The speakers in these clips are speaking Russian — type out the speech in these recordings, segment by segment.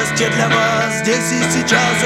счастье для вас здесь и сейчас.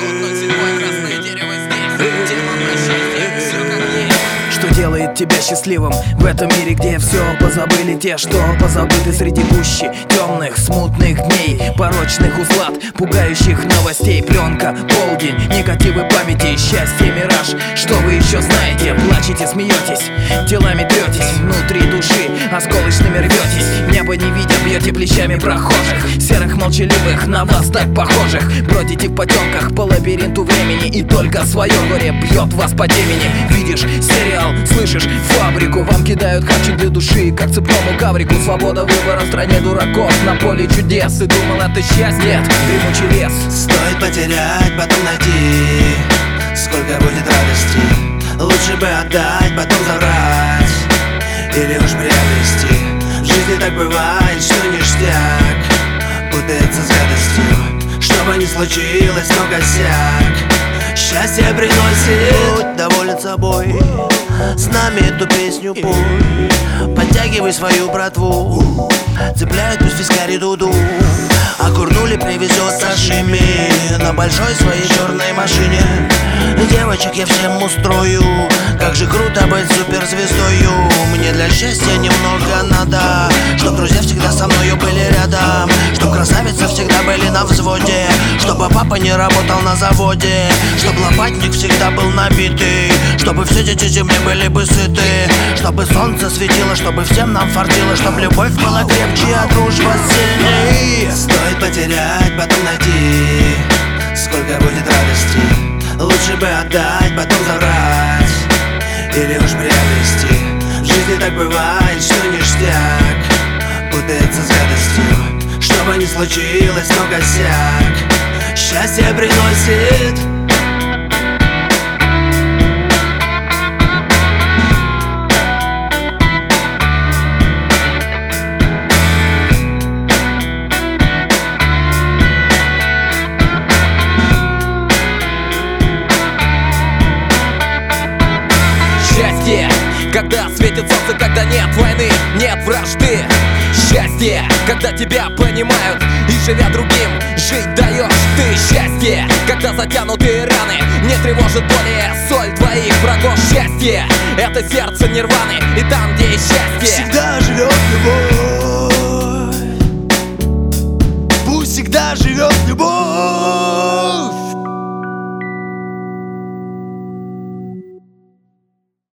Красное дерево здесь, тема про счастье, все как есть. Что делает тебя счастливым в этом мире, где все позабыли те, что позабыты среди гущи темных, смутных дней, порочных узлат, пугающих новостей. Пленка, полдень, негативы памяти, счастье, мираж. Что вы еще знаете? Плачете, смеетесь, телами третесь, внутри души осколочными рветесь. Небо не видя, бьете плечами прохожих, серых молчаливых, на вас так похожих. Бродите в потемках по лабиринту времени, и только свое горе бьет вас по темени. Видишь сериал, слышишь фабрику, вам кидают хавчик для души, как цепному коврику. Свобода выбора в стране дураков, на поле чудес. И думал, это счастье, дремучий лес. Стоит потерять, потом найти, сколько будет радости. Лучше бы отдать, потом забрать, или уж приобрести. В жизни так бывает, что ништяк путается с гадостью. Что бы ни случилось, но косяк счастье приносит. Будь доволен собой, с нами эту песню пой. Подтягивай свою братву, цепляют пусть вискари дуду. А курнули привезет сашими на большой своей черной машине. Девочек я всем устрою, как же круто быть суперзвездою. Мне для счастья немного надо, чтоб друзья всегда со мною были рядом, чтоб красавицы всегда были на взводе, чтобы папа не работал на заводе, чтоб лопатник всегда был набитый, чтобы все дети земли были бы сыты, чтобы солнце светило, чтобы всем нам фартило, чтоб любовь была крепче, а дружба сильней. Стоит потерять, потом найти, сколько будет радости. Лучше бы отдать, потом забрать, или уж приобрести. В жизни так бывает, что ништяк путается с гадостью. Что бы ни случилось, но косяк счастье приносит. Счастье, когда светит солнце, когда нет войны, нет вражды. Счастье, когда тебя понимают и, живя другим, жить даешь ты. Счастье, когда затянутые раны не тревожит более соль твоих врагов. Счастье, это сердце нирваны, и там, где есть счастье, всегда живет любовь. Пусть всегда живет любовь.